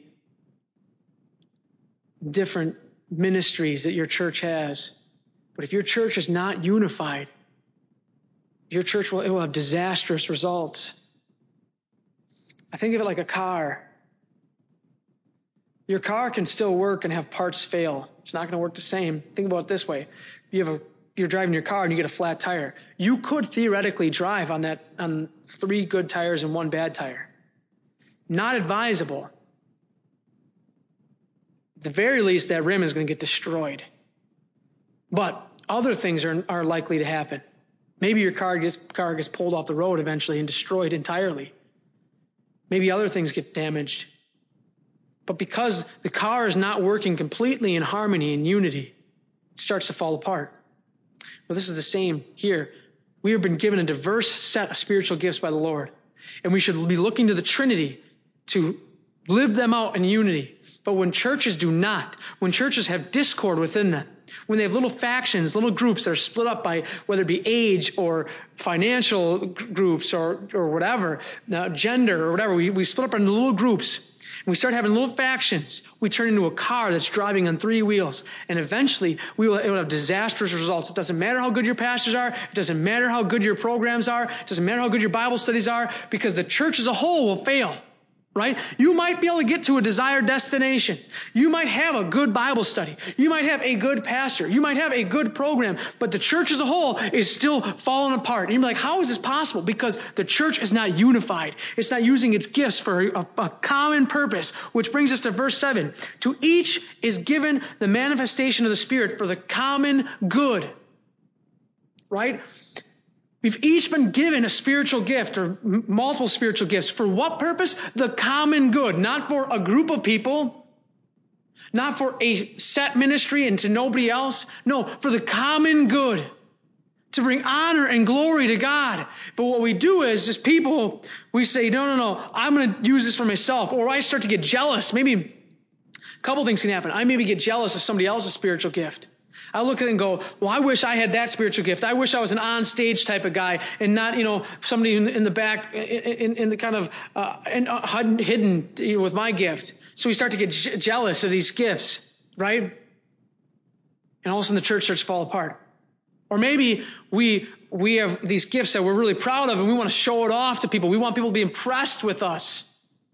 [SPEAKER 1] different ministries that your church has. But if your church is not unified, your church will have disastrous results. I think of it like a car. Your car can still work and have parts fail. It's not going to work the same. Think about it this way. You're driving your car and you get a flat tire. You could theoretically drive on 3 good tires and 1 bad tire. Not advisable. At the very least, that rim is going to get destroyed. But other things are likely to happen. Maybe your car gets pulled off the road eventually and destroyed entirely. Maybe other things get damaged. But because the car is not working completely in harmony and unity, it starts to fall apart. Well, this is the same here. We have been given a diverse set of spiritual gifts by the Lord. And we should be looking to the Trinity to live them out in unity. But when churches do not, when churches have discord within them, when they have little factions, little groups that are split up by whether it be age or financial groups or whatever, gender or whatever, we split up into little groups. And we start having little factions. We turn into a car that's driving on 3 wheels. And eventually, it will have disastrous results. It doesn't matter how good your pastors are. It doesn't matter how good your programs are. It doesn't matter how good your Bible studies are, because the church as a whole will fail. Right? You might be able to get to a desired destination. You might have a good Bible study. You might have a good pastor. You might have a good program, but the church as a whole is still falling apart. And you're like, how is this possible? Because the church is not unified. It's not using its gifts for a common purpose, which brings us to verse 7. To each is given the manifestation of the Spirit for the common good. Right? We've each been given a spiritual gift or multiple spiritual gifts. For what purpose? The common good. Not for a group of people. Not for a set ministry and to nobody else. No, for the common good. To bring honor and glory to God. But what we do is, as people, we say, no, I'm going to use this for myself. Or I start to get jealous. Maybe a couple things can happen. I maybe get jealous of somebody else's spiritual gift. I look at it and go, well, I wish I had that spiritual gift. I wish I was an on-stage type of guy and not, somebody in the back, in the kind of hidden with my gift. So we start to get jealous of these gifts, right? And all of a sudden the church starts to fall apart. Or maybe we have these gifts that we're really proud of and we want to show it off to people. We want people to be impressed with us.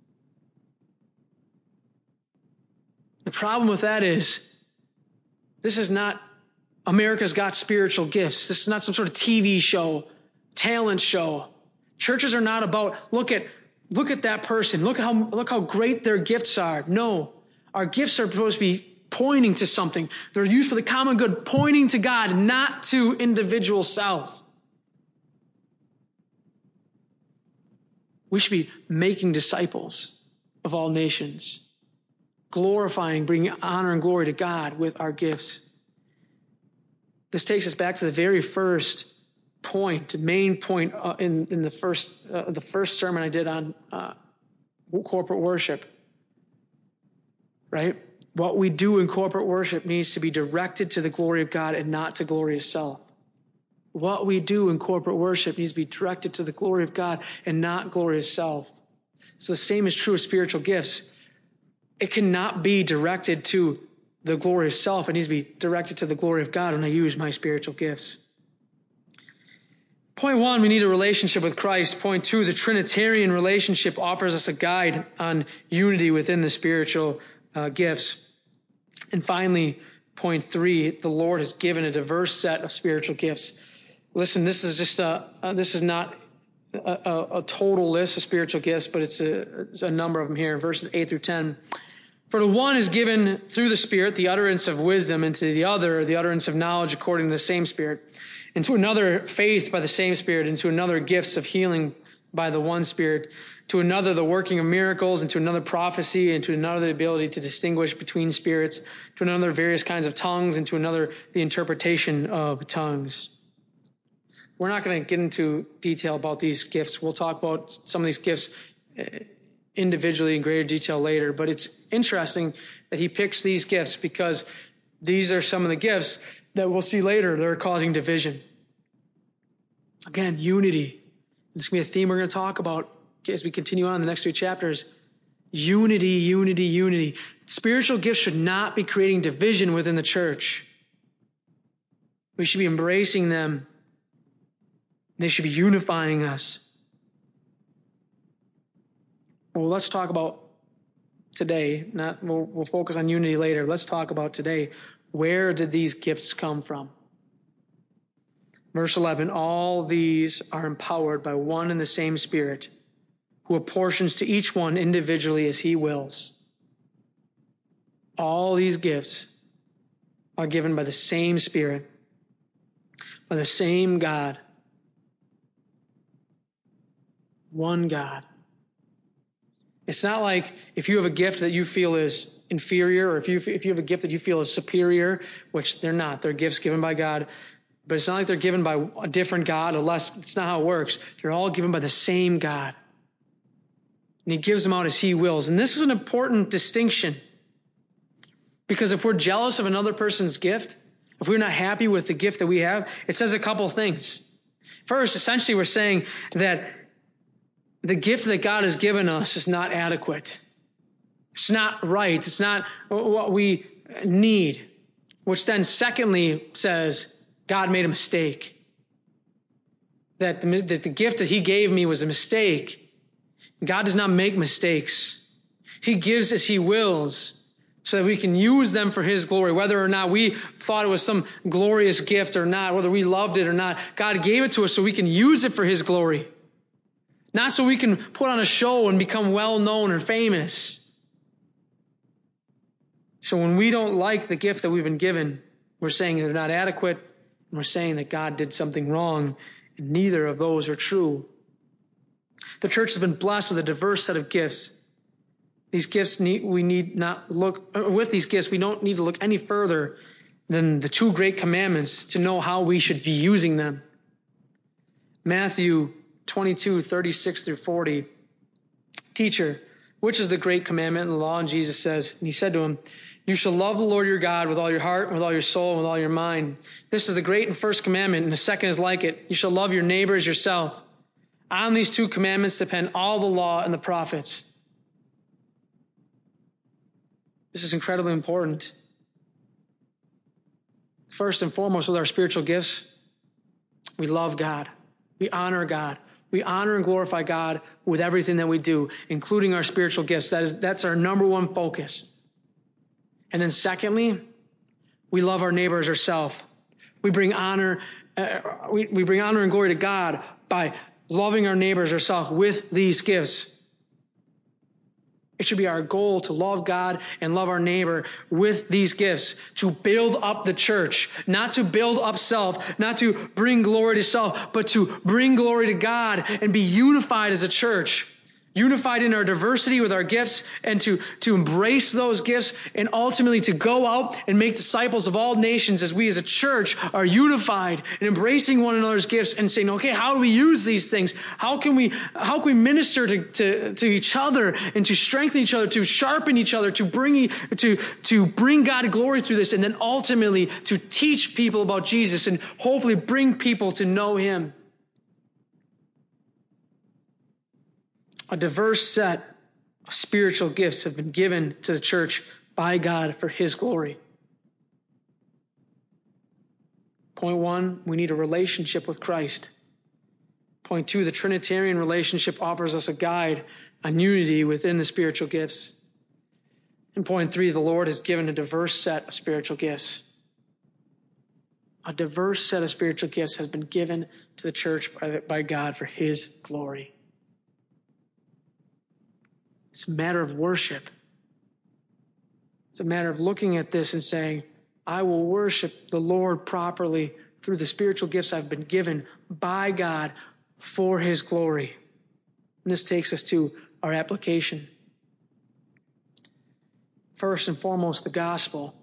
[SPEAKER 1] The problem with that is, this is not America's Got Spiritual Gifts. This is not some sort of TV show, talent show. Churches are not about, look at that person. Look how great their gifts are. No, our gifts are supposed to be pointing to something. They're used for the common good, pointing to God, not to individual self. We should be making disciples of all nations, glorifying, bringing honor and glory to God with our gifts. This takes us back to the very first point, main point in the first sermon I did on corporate worship. Right? What we do in corporate worship needs to be directed to the glory of God and not to glory of self. What we do in corporate worship needs to be directed to the glory of God and not glory of self. So the same is true of spiritual gifts. It cannot be directed to the glory of self. It needs to be directed to the glory of God when I use my spiritual gifts. Point 1, we need a relationship with Christ. Point 2, the Trinitarian relationship offers us a guide on unity within the spiritual gifts. And finally, point 3, the Lord has given a diverse set of spiritual gifts. Listen, this is not a total list of spiritual gifts, but it's a number of them here, verses 8 through 10. For to one is given through the Spirit the utterance of wisdom, and to the other the utterance of knowledge according to the same Spirit. and to another faith by the same Spirit, and to another gifts of healing by the one Spirit, to another the working of miracles, and to another prophecy, and to another the ability to distinguish between spirits, to another various kinds of tongues, and to another the interpretation of tongues. We're not going to get into detail about these gifts. We'll talk about some of these gifts individually in greater detail later, but it's interesting that he picks these gifts because these are some of the gifts that we'll see later that are causing division. Again, unity. It's going to be a theme we're going to talk about as we continue on in the next 3 chapters. Unity, unity, unity. Spiritual gifts should not be creating division within the church. We should be embracing them. They should be unifying us. Well, let's talk about today. We'll focus on unity later. Let's talk about today. Where did these gifts come from? Verse 11, all these are empowered by one and the same Spirit, who apportions to each one individually as he wills. All these gifts are given by the same Spirit, by the same God. One God. It's not like if you have a gift that you feel is inferior, or if you have a gift that you feel is superior, which they're not. They're gifts given by God. But it's not like they're given by a different God, unless it's not how it works. They're all given by the same God. And he gives them out as he wills. And this is an important distinction. Because if we're jealous of another person's gift, if we're not happy with the gift that we have, it says a couple things. First, essentially we're saying that the gift that God has given us is not adequate. It's not right. It's not what we need. Which then secondly says God made a mistake. That the gift that he gave me was a mistake. God does not make mistakes. He gives as he wills so that we can use them for his glory. Whether or not we thought it was some glorious gift or not, whether we loved it or not, God gave it to us so we can use it for his glory. Not so we can put on a show and become well known or famous. So when we don't like the gift that we've been given, we're saying they're not adequate, and we're saying that God did something wrong, and neither of those are true. The church has been blessed with a diverse set of gifts. These gifts we don't need to look any further than the 2 great commandments to know how we should be using them. Matthew 22:36 through 40. Teacher, which is the great commandment in the law? And Jesus says, and he said to him, you shall love the Lord your God with all your heart, and with all your soul, and with all your mind. This is the great and first commandment, and the second is like it. You shall love your neighbor as yourself. On these 2 commandments depend all the law and the prophets. This is incredibly important. First and foremost, with our spiritual gifts, we love God. We honor God. We honor and glorify God with everything that we do, including our spiritual gifts. That's our number one focus. And then secondly, we love our neighbor as ourselves. We bring honor and glory to God by loving our neighbors ourselves with these gifts. It should be our goal to love God and love our neighbor with these gifts, to build up the church, not to build up self, not to bring glory to self, but to bring glory to God and be unified as a church. Unified in our diversity with our gifts, and to embrace those gifts, and ultimately to go out and make disciples of all nations as we as a church are unified and embracing one another's gifts and saying, okay, how do we use these things? How can we minister to each other and to strengthen each other, to sharpen each other, to bring God glory through this, and then ultimately to teach people about Jesus and hopefully bring people to know him. A diverse set of spiritual gifts have been given to the church by God for his glory. Point 1, we need a relationship with Christ. Point 2, the Trinitarian relationship offers us a guide on unity within the spiritual gifts. And point 3, the Lord has given a diverse set of spiritual gifts. A diverse set of spiritual gifts has been given to the church by God for his glory. It's a matter of worship. It's a matter of looking at this and saying, I will worship the Lord properly through the spiritual gifts I've been given by God for his glory. And this takes us to our application. First and foremost, the gospel.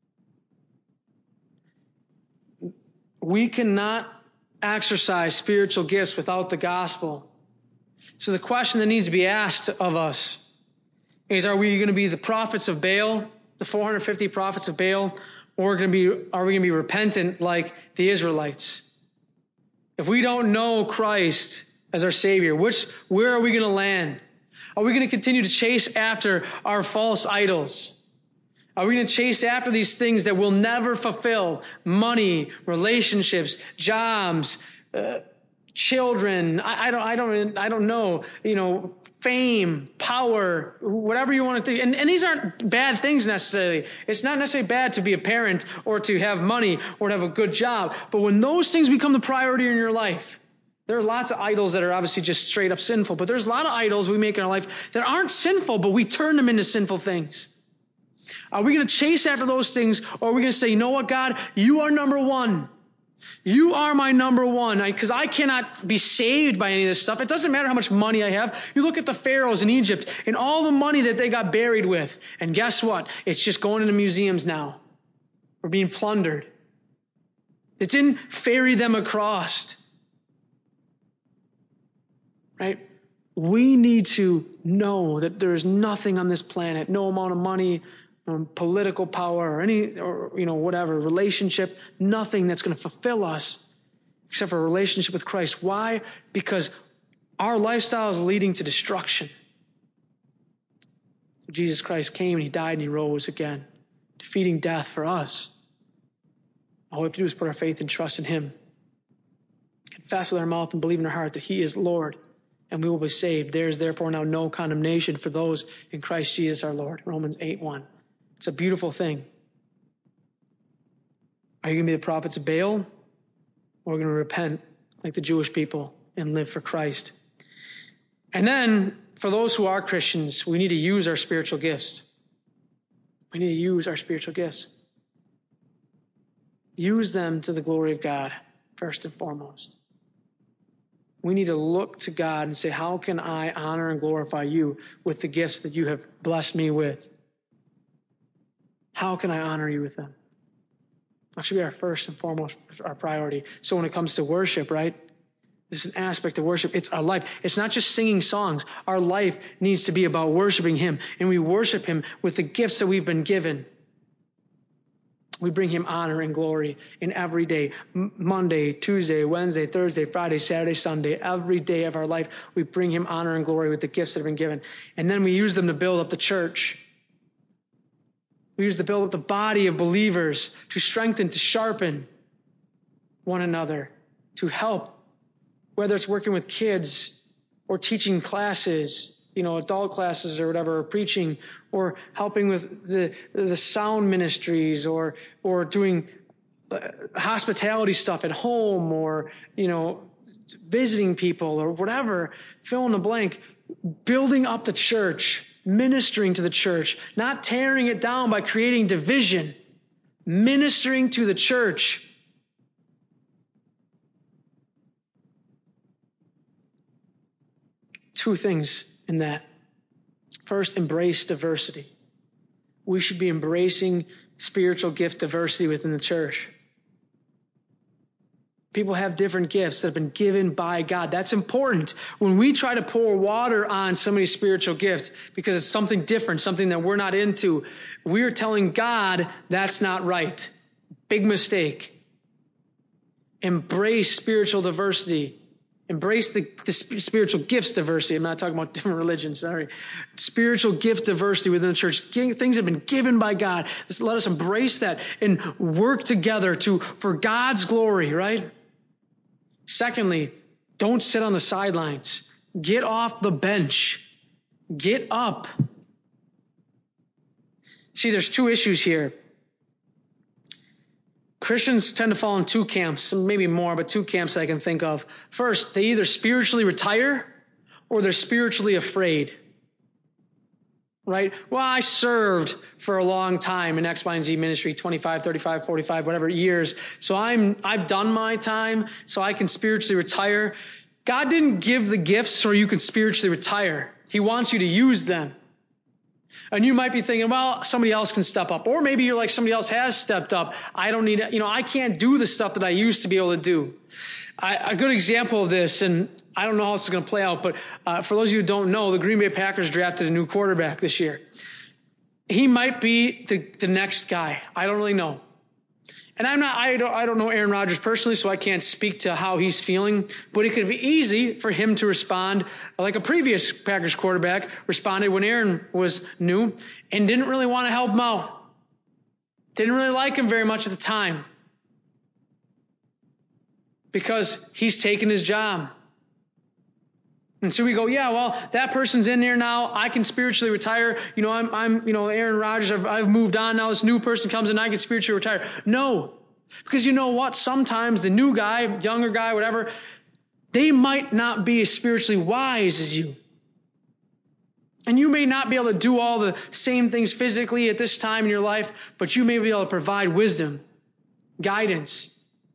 [SPEAKER 1] We cannot exercise spiritual gifts without the gospel. So the question that needs to be asked of us is, are we going to be the prophets of Baal, the 450 prophets of Baal, or are we going to be repentant like the Israelites? If we don't know Christ as our Savior, where are we going to land? Are we going to continue to chase after our false idols? Are we going to chase after these things that will never fulfill? Money, relationships, jobs, children, I don't know, fame, power, whatever you want to do. And these aren't bad things necessarily. It's not necessarily bad to be a parent or to have money or to have a good job. But when those things become the priority in your life, there are lots of idols that are obviously just straight up sinful. But there's a lot of idols we make in our life that aren't sinful, but we turn them into sinful things. Are we going to chase after those things, or are we going to say, you know what, God, you are number one. You are my number one, because I cannot be saved by any of this stuff. It doesn't matter how much money I have. You look at the pharaohs in Egypt and all the money that they got buried with. And guess what? It's just going into museums now. We're being plundered. It didn't ferry them across. Right? We need to know that there is nothing on this planet, no amount of money, political power, or whatever, relationship, nothing that's going to fulfill us except for a relationship with Christ. Why? Because our lifestyle is leading to destruction. Jesus Christ came and he died and he rose again, defeating death for us. All we have to do is put our faith and trust in him. Confess with our mouth and believe in our heart that he is Lord, and we will be saved. There is therefore now no condemnation for those in Christ Jesus our Lord. Romans 8:1. It's a beautiful thing. Are you going to be the prophets of Baal, or are we going to repent like the Jewish people and live for Christ? And then, for those who are Christians, we need to use our spiritual gifts. We need to use our spiritual gifts. Use them to the glory of God, first and foremost. We need to look to God and say, how can I honor and glorify you with the gifts that you have blessed me with? How can I honor you with them? That should be our first and foremost, our priority. So when it comes to worship, right? This is an aspect of worship. It's our life. It's not just singing songs. Our life needs to be about worshiping him. And we worship him with the gifts that we've been given. We bring him honor and glory in every day. Monday, Tuesday, Wednesday, Thursday, Friday, Saturday, Sunday. Every day of our life, we bring him honor and glory with the gifts that have been given. And then we use them to build up the church. We use to build up the body of believers, to strengthen, to sharpen one another, to help, whether it's working with kids or teaching classes, adult classes or whatever, or preaching, or helping with the sound ministries, or doing hospitality stuff at home, or, visiting people or whatever, fill in the blank, building up the church, ministering to the church, not tearing it down by creating division, ministering to the church. Two things in that. First, embrace diversity. We should be embracing spiritual gift diversity within the church. People have different gifts that have been given by God. That's important. When we try to pour water on somebody's spiritual gift because it's something different, something that we're not into, we're telling God that's not right. Big mistake. Embrace spiritual diversity. Embrace the spiritual gifts diversity. I'm not talking about different religions, sorry. Spiritual gift diversity within the church. Things have been given by God. Let us embrace that and work together for God's glory, right? Secondly, don't sit on the sidelines. Get off the bench. Get up. See, there's two issues here. Christians tend to fall in two camps, maybe more, but two camps I can think of. First, they either spiritually retire or they're spiritually afraid. right? Well, I served for a long time in X, Y, and Z ministry, 25, 35, 45, whatever years. So I've done my time, so I can spiritually retire. God didn't give the gifts so you can spiritually retire. He wants you to use them. And you might be thinking, well, somebody else can step up. Or maybe you're like, somebody else has stepped up. I don't need, I can't do the stuff that I used to be able to do. A good example of this, and I don't know how this is going to play out, but for those of you who don't know, the Green Bay Packers drafted a new quarterback this year. He might be the next guy. I don't really know. And I don't know Aaron Rodgers personally, so I can't speak to how he's feeling, but it could be easy for him to respond like a previous Packers quarterback responded when Aaron was new and didn't really want to help him out. Didn't really like him very much at the time because he's taken his job. And so we go, yeah, well, that person's in there now. I can spiritually retire. I'm Aaron Rodgers. I've moved on now. This new person comes in. I can spiritually retire. No, because you know what? Sometimes the new guy, younger guy, whatever, they might not be as spiritually wise as you. And you may not be able to do all the same things physically at this time in your life, but you may be able to provide wisdom, guidance.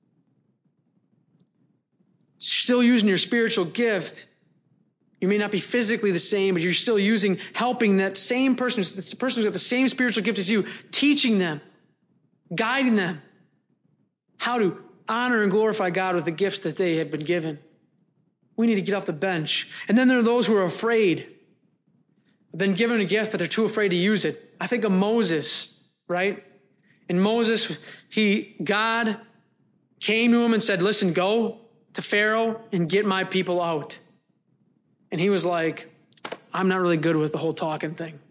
[SPEAKER 1] Still using your spiritual gift. You may not be physically the same, but you're still helping that same person, the person who's got the same spiritual gift as you, teaching them, guiding them how to honor and glorify God with the gifts that they have been given. We need to get off the bench. And then there are those who are afraid. They've been given a gift, but they're too afraid to use it. I think of Moses, right? And Moses, God came to him and said, listen, go to Pharaoh and get my people out. And he was like, I'm not really good with the whole talking thing.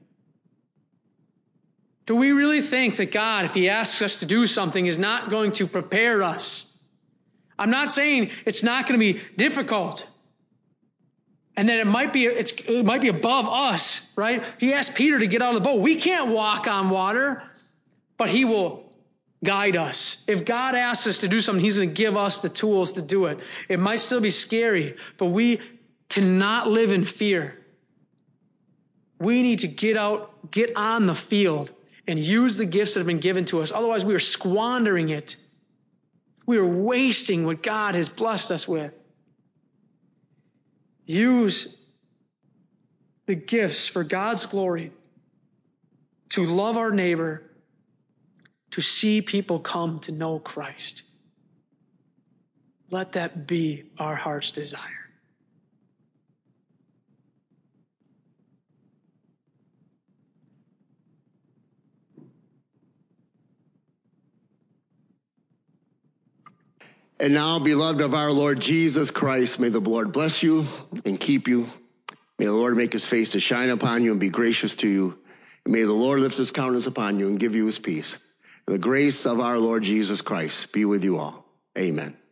[SPEAKER 1] Do we really think that God, if he asks us to do something, is not going to prepare us? I'm not saying it's not going to be difficult. And that it might be above us, right? He asked Peter to get out of the boat. We can't walk on water, but he will guide us. If God asks us to do something, he's going to give us the tools to do it. It might still be scary, but we cannot live in fear. We need to get on the field and use the gifts that have been given to us. Otherwise, we are squandering it. We are wasting what God has blessed us with. Use the gifts for God's glory, to love our neighbor, to see people come to know Christ. Let that be our heart's desire.
[SPEAKER 3] And now, beloved of our Lord Jesus Christ, may the Lord bless you and keep you. May the Lord make his face to shine upon you and be gracious to you. And may the Lord lift his countenance upon you and give you his peace. The grace of our Lord Jesus Christ be with you all. Amen.